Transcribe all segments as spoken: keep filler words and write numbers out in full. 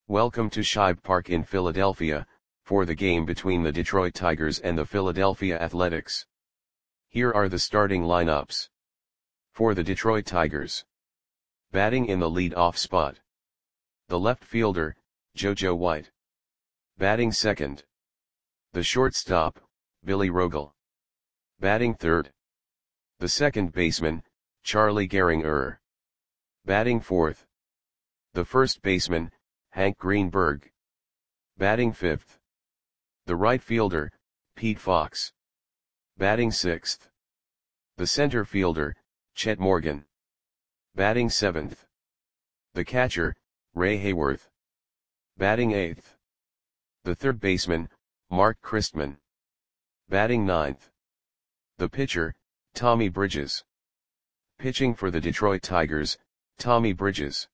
Welcome to Shibe Park in Philadelphia, for the game between the Detroit Tigers and the Philadelphia Athletics. Here are the starting lineups. For the Detroit Tigers. Batting in the lead-off spot. The left fielder, JoJo White. Batting second. The shortstop, Billy Rogel. Batting third. The second baseman, Charlie Gehringer. Batting fourth. The first baseman, Hank Greenberg. Batting fifth. The right fielder, Pete Fox. Batting sixth. The center fielder, Chet Morgan. Batting seventh. The catcher, Ray Hayworth. Batting eighth. The third baseman, Mark Christman. Batting ninth. The pitcher, Tommy Bridges. Pitching for the Detroit Tigers, Tommy Bridges.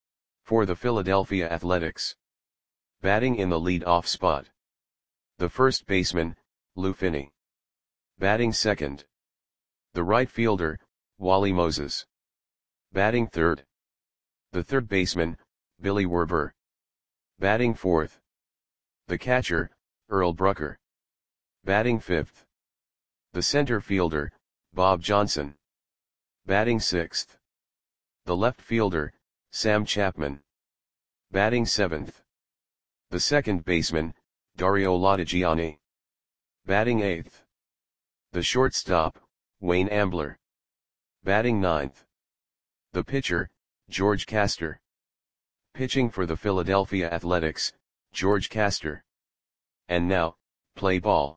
For the Philadelphia Athletics. Batting in the lead-off spot. The first baseman, Lou Finney. Batting second. The right fielder, Wally Moses. Batting third. The third baseman, Billy Werber. Batting fourth. The catcher, Earl Brucker. Batting fifth. The center fielder, Bob Johnson. Batting sixth. The left fielder, Sam Chapman. Batting seventh. The second baseman, Dario Lottigiani. Batting eighth. The shortstop, Wayne Ambler. Batting ninth. The pitcher, George Castor. Pitching for the Philadelphia Athletics, George Castor. And now, play ball.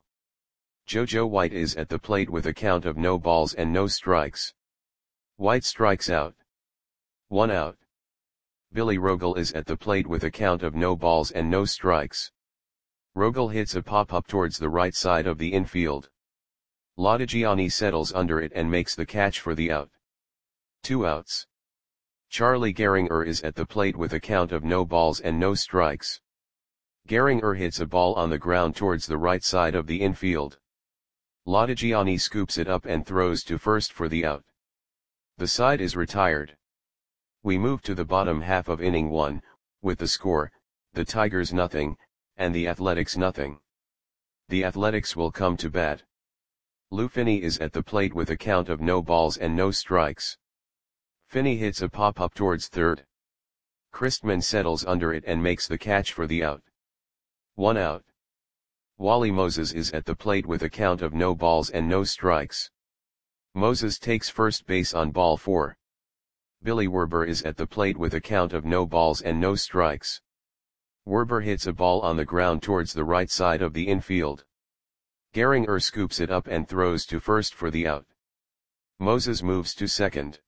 JoJo White is at the plate with a count of no balls and no strikes. White strikes out. One out. Billy Rogel is at the plate with a count of no balls and no strikes. Rogel hits a pop-up towards the right side of the infield. Lottigiani settles under it and makes the catch for the out. Two outs. Charlie Gehringer is at the plate with a count of no balls and no strikes. Gehringer hits a ball on the ground towards the right side of the infield. Lottigiani scoops it up and throws to first for the out. The side is retired. We move to the bottom half of inning one, with the score, the Tigers nothing, and the Athletics nothing. The Athletics will come to bat. Lou Finney is at the plate with a count of no balls and no strikes. Finney hits a pop-up towards third. Christman settles under it and makes the catch for the out. One out. Wally Moses is at the plate with a count of no balls and no strikes. Moses takes first base on ball four. Billy Werber is at the plate with a count of no balls and no strikes. Werber hits a ball on the ground towards the right side of the infield. Gehringer scoops it up and throws to first for the out. Moses moves to second.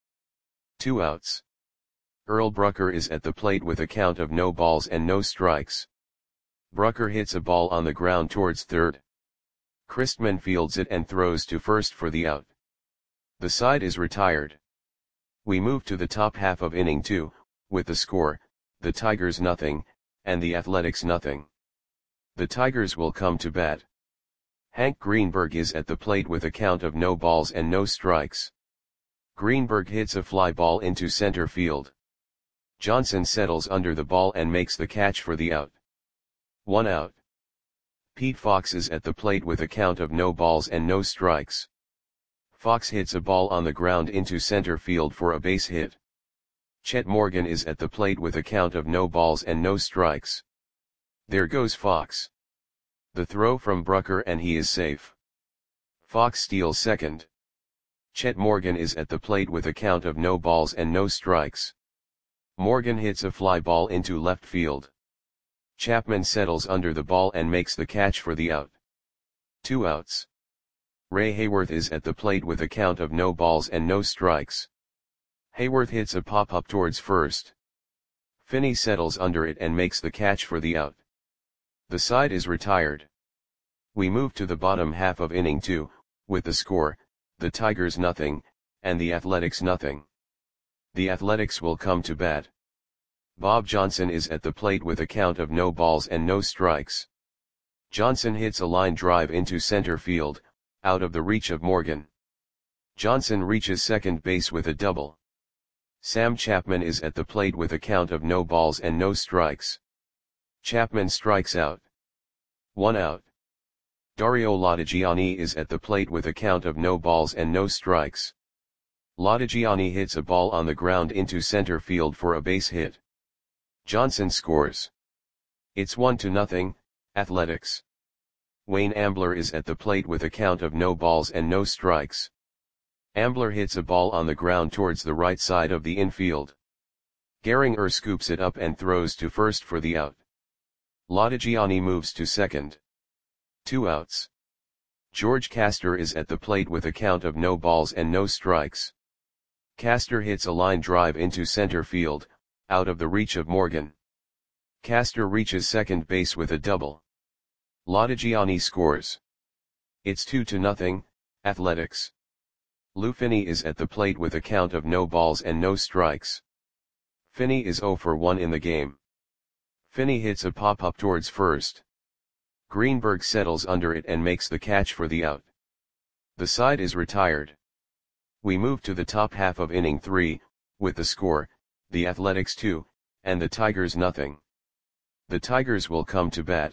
Two outs. Earl Brucker is at the plate with a count of no balls and no strikes. Brucker hits a ball on the ground towards third. Christman fields it and throws to first for the out. The side is retired. We move to the top half of inning two, with the score, the Tigers nothing, and the Athletics nothing. The Tigers will come to bat. Hank Greenberg is at the plate with a count of no balls and no strikes. Greenberg hits a fly ball into center field. Johnson settles under the ball and makes the catch for the out. One out. Pete Fox is at the plate with a count of no balls and no strikes. Fox hits a ball on the ground into center field for a base hit. Chet Morgan is at the plate with a count of no balls and no strikes. There goes Fox. The throw from Brucker and he is safe. Fox steals second. Chet Morgan is at the plate with a count of no balls and no strikes. Morgan hits a fly ball into left field. Chapman settles under the ball and makes the catch for the out. Two outs. Ray Hayworth is at the plate with a count of no balls and no strikes. Hayworth hits a pop-up towards first. Finney settles under it and makes the catch for the out. The side is retired. We move to the bottom half of inning two, with the score, the Tigers nothing, and the Athletics nothing. The Athletics will come to bat. Bob Johnson is at the plate with a count of no balls and no strikes. Johnson hits a line drive into center field, out of the reach of Morgan. Johnson reaches second base with a double. Sam Chapman is at the plate with a count of no balls and no strikes. Chapman strikes out. One out. Dario Latigiani is at the plate with a count of no balls and no strikes. Latigiani hits a ball on the ground into center field for a base hit. Johnson scores. It's one to nothing, Athletics. Wayne Ambler is at the plate with a count of no balls and no strikes. Ambler hits a ball on the ground towards the right side of the infield. Gehringer scoops it up and throws to first for the out. Latigiani moves to second. Two outs. George Castor is at the plate with a count of no balls and no strikes. Castor hits a line drive into center field, out of the reach of Morgan. Castor reaches second base with a double. Latigiani scores. It's two to nothing, Athletics. Lou Finney is at the plate with a count of no balls and no strikes. Finney is oh for one in the game. Finney hits a pop-up towards first. Greenberg settles under it and makes the catch for the out. The side is retired. We move to the top half of inning three, with the score, the Athletics two, and the Tigers nothing. The Tigers will come to bat.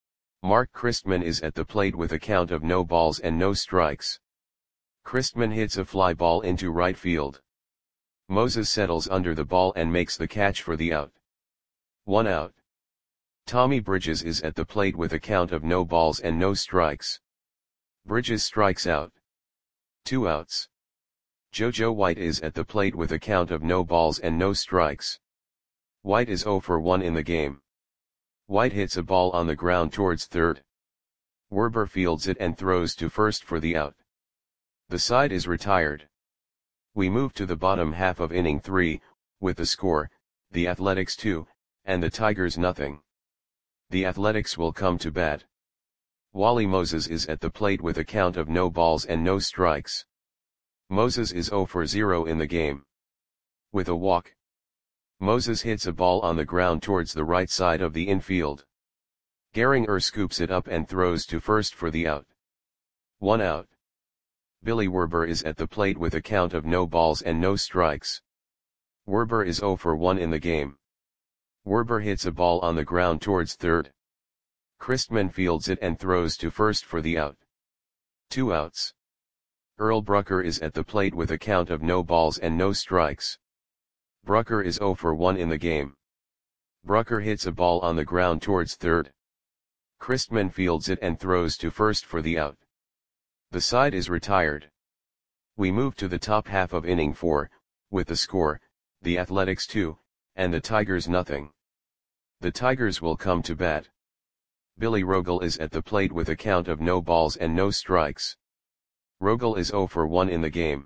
Mark Christman is at the plate with a count of no balls and no strikes. Christman hits a fly ball into right field. Moses settles under the ball and makes the catch for the out. One out. Tommy Bridges is at the plate with a count of no balls and no strikes. Bridges strikes out. Two outs. JoJo White is at the plate with a count of no balls and no strikes. White is oh for one in the game. White hits a ball on the ground towards third. Werber fields it and throws to first for the out. The side is retired. We move to the bottom half of inning three, with the score, the Athletics two, and the Tigers nothing. The Athletics will come to bat. Wally Moses is at the plate with a count of no balls and no strikes. Moses is oh for zero in the game. With a walk. Moses hits a ball on the ground towards the right side of the infield. Gehringer scoops it up and throws to first for the out. One out. Billy Werber is at the plate with a count of no balls and no strikes. Werber is oh for one in the game. Werber hits a ball on the ground towards third. Christman fields it and throws to first for the out. Two outs. Earl Brucker is at the plate with a count of no balls and no strikes. Brucker is oh for one in the game. Brucker hits a ball on the ground towards third. Christman fields it and throws to first for the out. The side is retired. We move to the top half of inning four, with the score, the Athletics two, and the Tigers nothing. The Tigers will come to bat. Billy Rogel is at the plate with a count of no balls and no strikes. Rogel is oh for one in the game.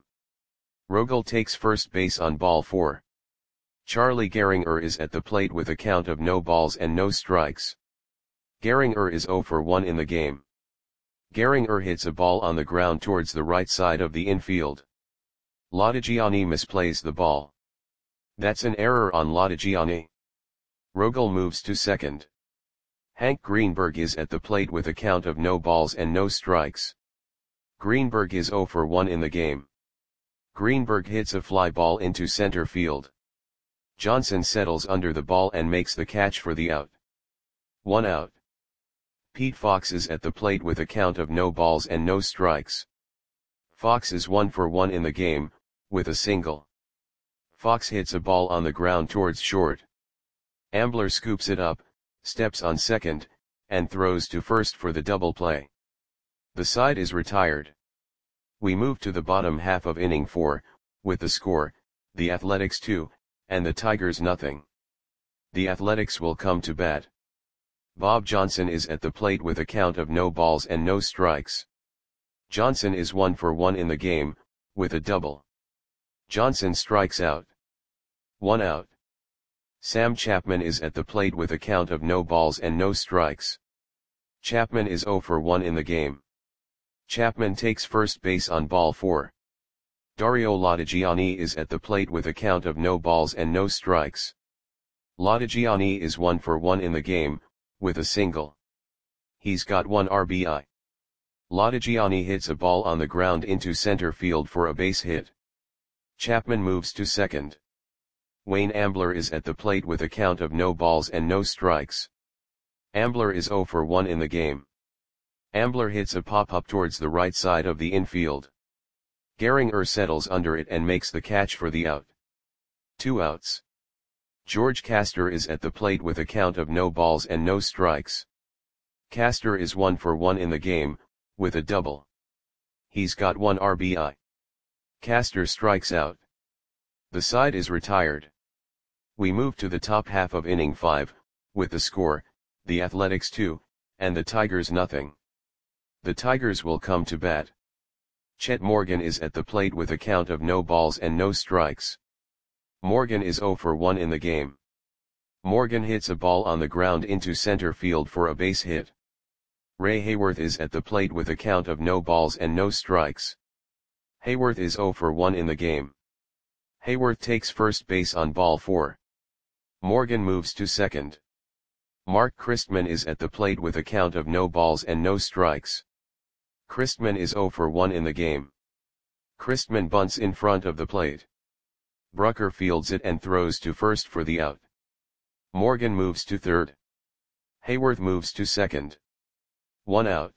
Rogel takes first base on ball four. Charlie Gehringer is at the plate with a count of no balls and no strikes. Gehringer is oh for one in the game. Gehringer hits a ball on the ground towards the right side of the infield. Latigiani misplays the ball. That's an error on Latigiani. Rogel moves to second. Hank Greenberg is at the plate with a count of no balls and no strikes. Greenberg is oh for one in the game. Greenberg hits a fly ball into center field. Johnson settles under the ball and makes the catch for the out. One out. Pete Fox is at the plate with a count of no balls and no strikes. Fox is one for one in the game, with a single. Fox hits a ball on the ground towards short. Ambler scoops it up, steps on second, and throws to first for the double play. The side is retired. We move to the bottom half of inning four, with the score, the Athletics two, and the Tigers nothing. The Athletics will come to bat. Bob Johnson is at the plate with a count of no balls and no strikes. Johnson is one for one in the game, with a double. Johnson strikes out. One out. Sam Chapman is at the plate with a count of no balls and no strikes. Chapman is oh for one in the game. Chapman takes first base on ball four. Dario Latigiani is at the plate with a count of no balls and no strikes. Latigiani is one for one in the game, with a single. He's got one R B I. Latigiani hits a ball on the ground into center field for a base hit. Chapman moves to second. Wayne Ambler is at the plate with a count of no balls and no strikes. Ambler is zero for one in the game. Ambler hits a pop-up towards the right side of the infield. Gehringer settles under it and makes the catch for the out. Two outs. George Castor is at the plate with a count of no balls and no strikes. Castor is one for one in the game, with a double. He's got one R B I. Castor strikes out. The side is retired. We move to the top half of inning five, with the score, the Athletics two, and the Tigers nothing. The Tigers will come to bat. Chet Morgan is at the plate with a count of no balls and no strikes. Morgan is zero for one in the game. Morgan hits a ball on the ground into center field for a base hit. Ray Hayworth is at the plate with a count of no balls and no strikes. Hayworth is zero for one in the game. Hayworth takes first base on ball four. Morgan moves to second. Mark Christman is at the plate with a count of no balls and no strikes. Christman is zero for one in the game. Christman bunts in front of the plate. Brucker fields it and throws to first for the out. Morgan moves to third. Hayworth moves to second. One out.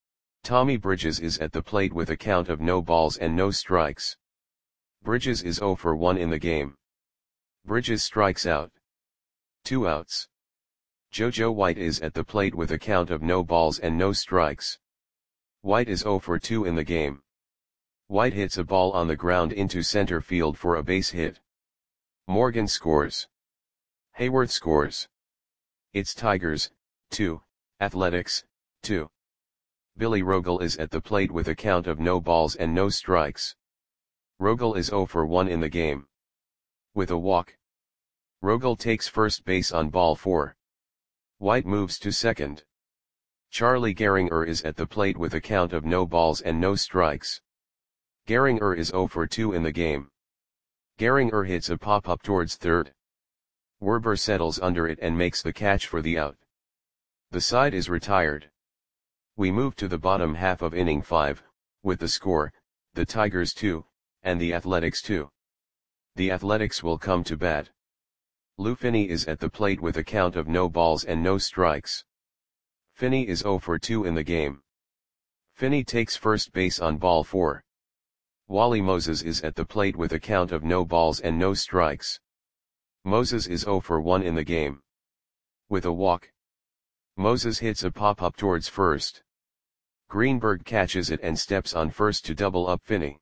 Tommy Bridges is at the plate with a count of no balls and no strikes. Bridges is zero for one in the game. Bridges strikes out. Two outs. JoJo White is at the plate with a count of no balls and no strikes. White is zero for two in the game. White hits a ball on the ground into center field for a base hit. Morgan scores. Hayworth scores. It's Tigers, two, Athletics, two. Billy Rogel is at the plate with a count of no balls and no strikes. Rogel is zero for one in the game. With a walk. Rogel takes first base on ball four. White moves to second. Charlie Gehringer is at the plate with a count of no balls and no strikes. Gehringer is zero for two in the game. Gehringer hits a pop-up towards third. Werber settles under it and makes the catch for the out. The side is retired. We move to the bottom half of inning five, with the score, the Tigers two, and the Athletics two. The Athletics will come to bat. Lou Finney is at the plate with a count of no balls and no strikes. Finney is zero for two in the game. Finney takes first base on ball four. Wally Moses is at the plate with a count of no balls and no strikes. Moses is zero for one in the game. With a walk. Moses hits a pop-up towards first. Greenberg catches it and steps on first to double up Finney.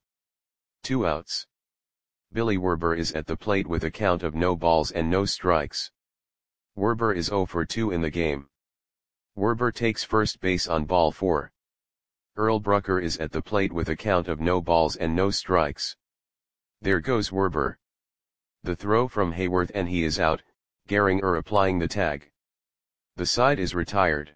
Two outs. Billy Werber is at the plate with a count of no balls and no strikes. Werber is zero for two in the game. Werber takes first base on ball four. Earl Brucker is at the plate with a count of no balls and no strikes. There goes Werber. The throw from Hayworth and he is out, Gehringer applying the tag. The side is retired.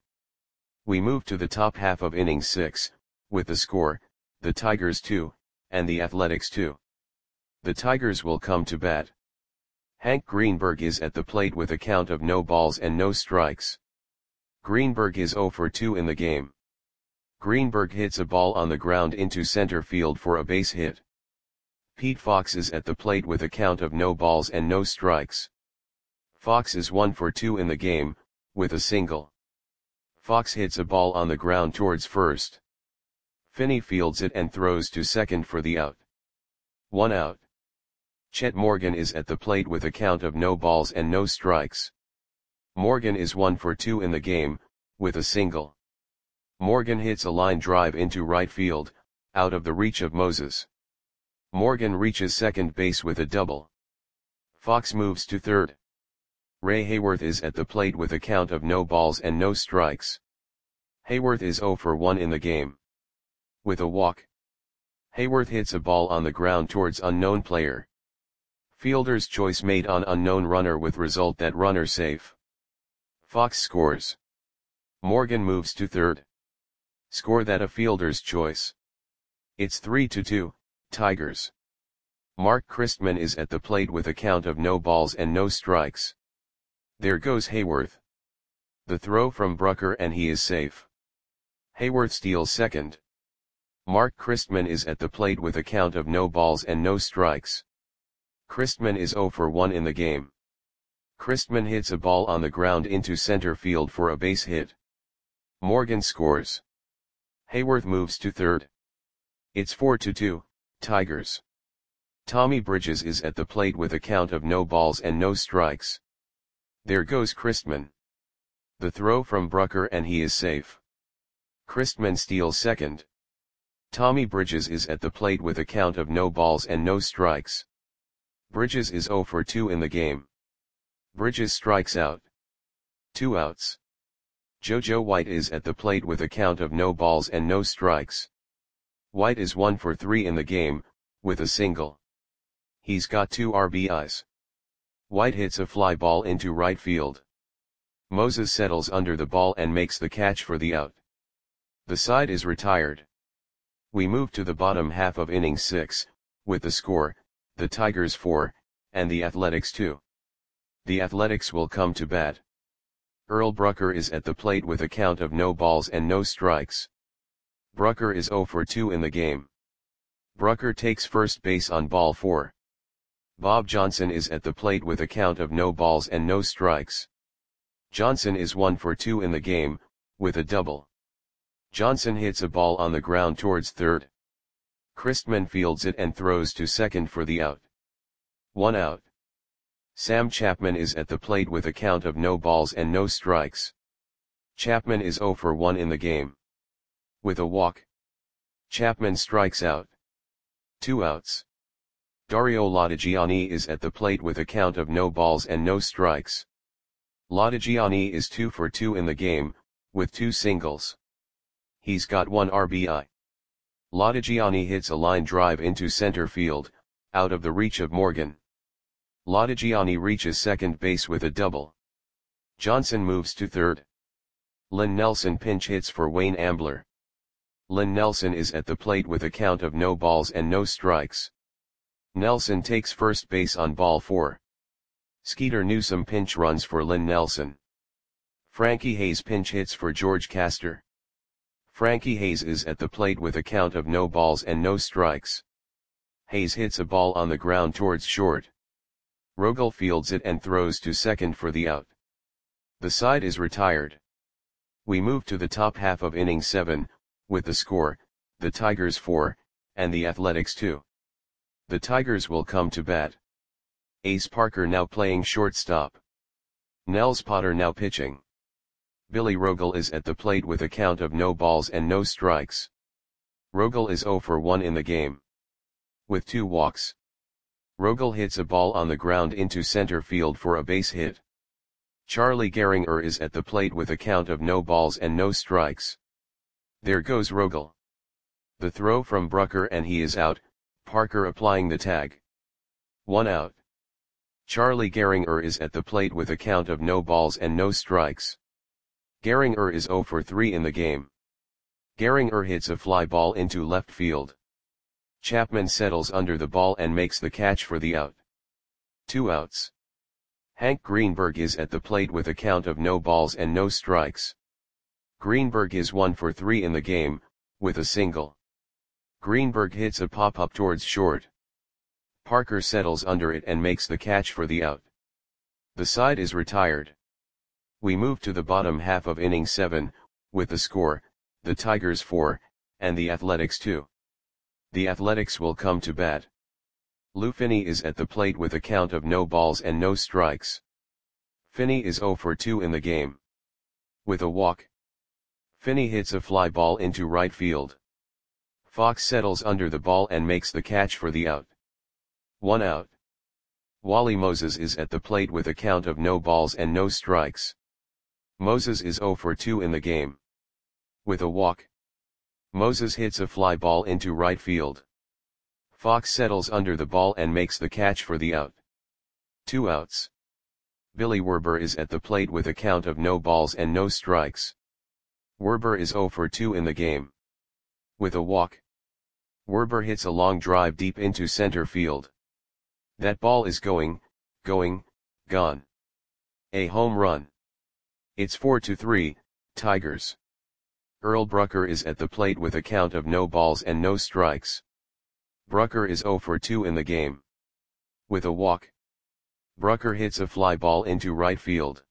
We move to the top half of inning six, with the score, the Tigers two, and the Athletics two. The Tigers will come to bat. Hank Greenberg is at the plate with a count of no balls and no strikes. Greenberg is zero for two in the game. Greenberg hits a ball on the ground into center field for a base hit. Pete Fox is at the plate with a count of no balls and no strikes. Fox is one for two in the game, with a single. Fox hits a ball on the ground towards first. Finney fields it and throws to second for the out. One out. Chet Morgan is at the plate with a count of no balls and no strikes. Morgan is one for two in the game, with a single. Morgan hits a line drive into right field, out of the reach of Moses. Morgan reaches second base with a double. Fox moves to third. Ray Hayworth is at the plate with a count of no balls and no strikes. Hayworth is zero for one in the game. With a walk. Hayworth hits a ball on the ground towards unknown player. Fielder's choice made on unknown runner with result that runner safe. Fox scores. Morgan moves to third. Score that a fielder's choice. It's three to two, Tigers. Mark Christman is at the plate with a count of no balls and no strikes. There goes Hayworth. The throw from Brucker and he is safe. Hayworth steals second. Mark Christman is at the plate with a count of no balls and no strikes. Christman is zero for one in the game. Christman hits a ball on the ground into center field for a base hit. Morgan scores. Hayworth moves to third. It's four to two, Tigers. Tommy Bridges is at the plate with a count of no balls and no strikes. There goes Christman. The throw from Brucker and he is safe. Christman steals second. Tommy Bridges is at the plate with a count of no balls and no strikes. Bridges is zero for two in the game. Bridges strikes out. Two outs. JoJo White is at the plate with a count of no balls and no strikes. White is one for three in the game, with a single. He's got two R B Is. White hits a fly ball into right field. Moses settles under the ball and makes the catch for the out. The side is retired. We move to the bottom half of inning six, with the score, the Tigers four, and the Athletics two. The Athletics will come to bat. Earl Brucker is at the plate with a count of no balls and no strikes. Brucker is zero for two in the game. Brucker takes first base on ball four. Bob Johnson is at the plate with a count of no balls and no strikes. Johnson is one for two in the game, with a double. Johnson hits a ball on the ground towards third. Christman fields it and throws to second for the out. One out. Sam Chapman is at the plate with a count of no balls and no strikes. Chapman is zero for one in the game. With a walk. Chapman strikes out. Two outs. Dario Latigiani is at the plate with a count of no balls and no strikes. Latigiani is two for two in the game, with two singles. He's got one R B I. Latigiani hits a line drive into center field, out of the reach of Morgan. Latigiani reaches second base with a double. Johnson moves to third. Lynn Nelson pinch hits for Wayne Ambler. Lynn Nelson is at the plate with a count of no balls and no strikes. Nelson takes first base on ball four. Skeeter Newsome pinch runs for Lynn Nelson. Frankie Hayes pinch hits for George Castor. Frankie Hayes is at the plate with a count of no balls and no strikes. Hayes hits a ball on the ground towards short. Rogel fields it and throws to second for the out. The side is retired. We move to the top half of inning seven, with the score, the Tigers four, and the Athletics two. The Tigers will come to bat. Ace Parker now playing shortstop. Nels Potter now pitching. Billy Rogel is at the plate with a count of no balls and no strikes. Rogel is zero for one in the game. With two walks. Rogel hits a ball on the ground into center field for a base hit. Charlie Gehringer is at the plate with a count of no balls and no strikes. There goes Rogel. The throw from Brucker and he is out, Parker applying the tag. One out. Charlie Gehringer is at the plate with a count of no balls and no strikes. Gehringer is zero for three in the game. Gehringer hits a fly ball into left field. Chapman settles under the ball and makes the catch for the out. Two outs. Hank Greenberg is at the plate with a count of no balls and no strikes. Greenberg is one for three in the game, with a single. Greenberg hits a pop-up towards short. Parker settles under it and makes the catch for the out. The side is retired. We move to the bottom half of inning seven, with the score, the Tigers four, and the Athletics two. The Athletics will come to bat. Lou Finney is at the plate with a count of no balls and no strikes. Finney is zero for two in the game. With a walk. Finney hits a fly ball into right field. Fox settles under the ball and makes the catch for the out. One out. Wally Moses is at the plate with a count of no balls and no strikes. Moses is zero for two in the game. With a walk. Moses hits a fly ball into right field. Fox settles under the ball and makes the catch for the out. Two outs. Billy Werber is at the plate with a count of no balls and no strikes. Werber is zero for two in the game. With a walk. Werber hits a long drive deep into center field. That ball is going, going, gone. A home run. It's four to three, Tigers. Earl Brucker is at the plate with a count of no balls and no strikes. Brucker is zero for two in the game. With a walk. Brucker hits a fly ball into right field.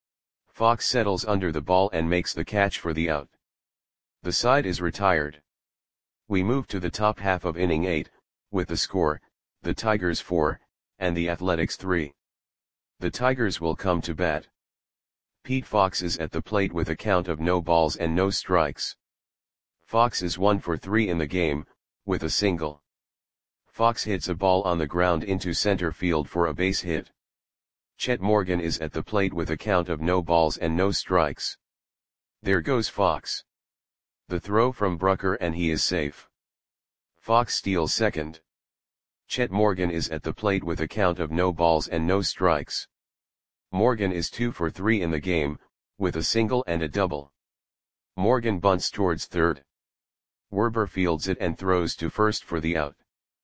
Fox settles under the ball and makes the catch for the out. The side is retired. We move to the top half of inning eight, with the score, the Tigers four, and the Athletics three. The Tigers will come to bat. Pete Fox is at the plate with a count of no balls and no strikes. Fox is one for three in the game, with a single. Fox hits a ball on the ground into center field for a base hit. Chet Morgan is at the plate with a count of no balls and no strikes. There goes Fox. The throw from Brucker and he is safe. Fox steals second. Chet Morgan is at the plate with a count of no balls and no strikes. Morgan is two for three in the game, with a single and a double. Morgan bunts towards third. Werber fields it and throws to first for the out.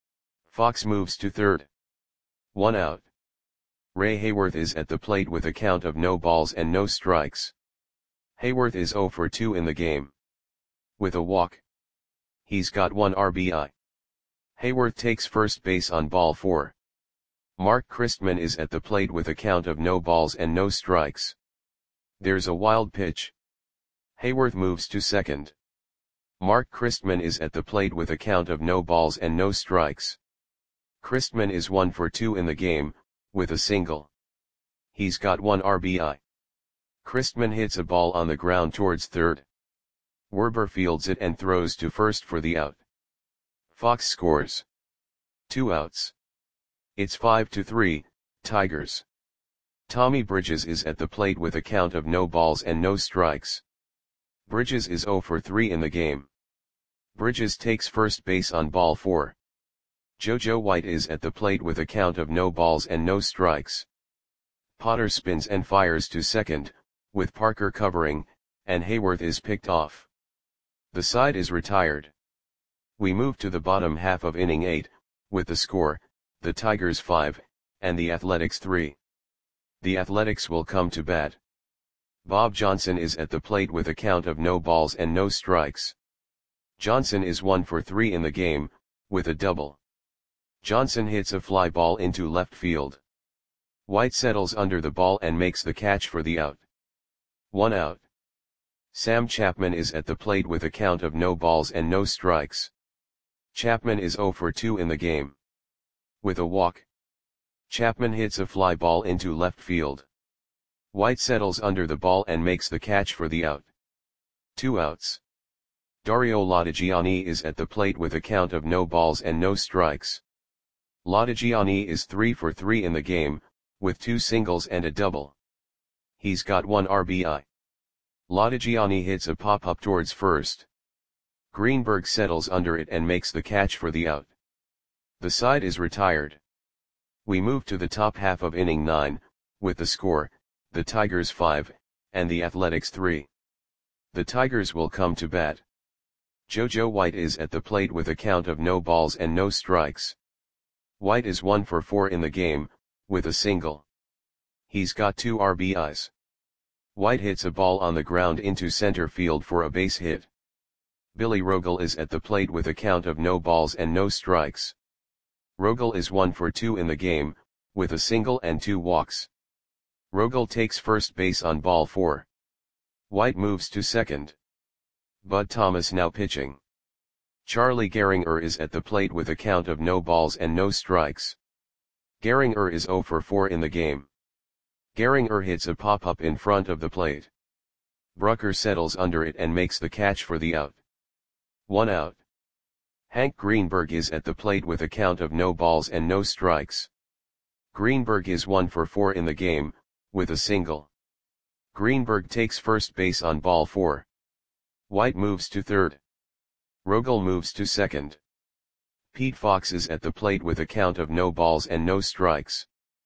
Fox moves to third. One out. Ray Hayworth is at the plate with a count of no balls and no strikes. Hayworth is zero for two in the game. With a walk. He's got one R B I. Hayworth takes first base on ball four. Mark Christman is at the plate with a count of no balls and no strikes. There's a wild pitch. Hayworth moves to second. Mark Christman is at the plate with a count of no balls and no strikes. Christman is one for two in the game, with a single. He's got one R B I. Christman hits a ball on the ground towards third. Werber fields it and throws to first for the out. Fox scores. Two outs. It's five to three, Tigers. Tommy Bridges is at the plate with a count of no balls and no strikes. Bridges is zero for three in the game. Bridges takes first base on ball four. JoJo White is at the plate with a count of no balls and no strikes. Potter spins and fires to second, with Parker covering, and Hayworth is picked off. The side is retired. We move to the bottom half of inning eight, with the score, the Tigers five, and the Athletics three. The Athletics will come to bat. Bob Johnson is at the plate with a count of no balls and no strikes. Johnson is one for three in the game, with a double. Johnson hits a fly ball into left field. White settles under the ball and makes the catch for the out. One out. Sam Chapman is at the plate with a count of no balls and no strikes. Chapman is zero for two in the game. With a walk. Chapman hits a fly ball into left field. White settles under the ball and makes the catch for the out. Two outs. Dario Latigiani is at the plate with a count of no balls and no strikes. Latigiani is three for three in the game, with two singles and a double. He's got one R B I. Latigiani hits a pop-up towards first. Greenberg settles under it and makes the catch for the out. The side is retired. We move to the top half of inning nine, with the score, the Tigers five, and the Athletics three. The Tigers will come to bat. JoJo White is at the plate with a count of no balls and no strikes. White is one for four in the game, with a single. He's got two R B Is. White hits a ball on the ground into center field for a base hit. Billy Rogel is at the plate with a count of no balls and no strikes. Rogel is one for two in the game, with a single and two walks. Rogel takes first base on ball four. White moves to second. Bud Thomas now pitching. Charlie Gehringer is at the plate with a count of no balls and no strikes. Gehringer is zero for four in the game. Gehringer hits a pop-up in front of the plate. Brucker settles under it and makes the catch for the out. One out. Hank Greenberg is at the plate with a count of no balls and no strikes. Greenberg is one for four in the game, with a single. Greenberg takes first base on ball four. White moves to third. Rogel moves to second. Pete Fox is at the plate with a count of no balls and no strikes.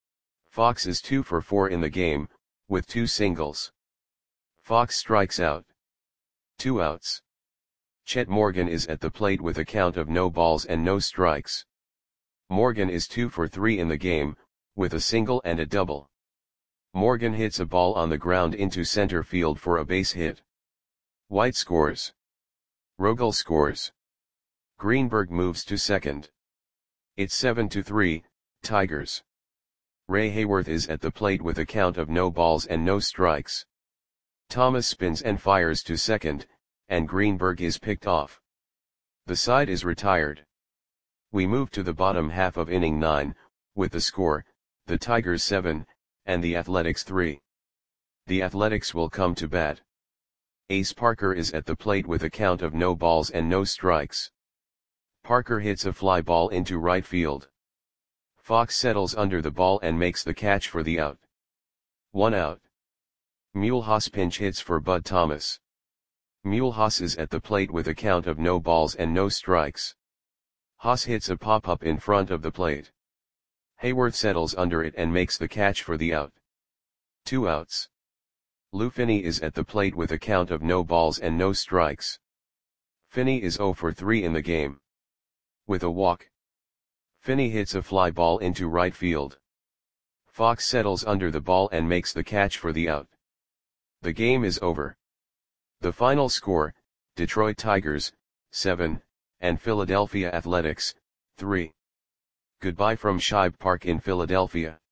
Fox is two for four in the game, with two singles. Fox strikes out. Two outs. Chet Morgan is at the plate with a count of no balls and no strikes. Morgan is two for three in the game, with a single and a double. Morgan hits a ball on the ground into center field for a base hit. White scores. Rogel scores. Greenberg moves to second. It's seven to three, Tigers. Ray Hayworth is at the plate with a count of no balls and no strikes. Thomas spins and fires to second, and Greenberg is picked off. The side is retired. We move to the bottom half of inning nine, with the score, the Tigers seven, and the Athletics three. The Athletics will come to bat. Ace Parker is at the plate with a count of no balls and no strikes. Parker hits a fly ball into right field. Fox settles under the ball and makes the catch for the out. One out. Mulhouse pinch hits for Bud Thomas. Mulhouse is at the plate with a count of no balls and no strikes. Haas hits a pop-up in front of the plate. Hayworth settles under it and makes the catch for the out. Two outs. Lou Finney is at the plate with a count of no balls and no strikes. Finney is oh for three in the game. With a walk. Finney hits a fly ball into right field. Fox settles under the ball and makes the catch for the out. The game is over. The final score, Detroit Tigers, seven, and Philadelphia Athletics, three. Goodbye from Shibe Park in Philadelphia.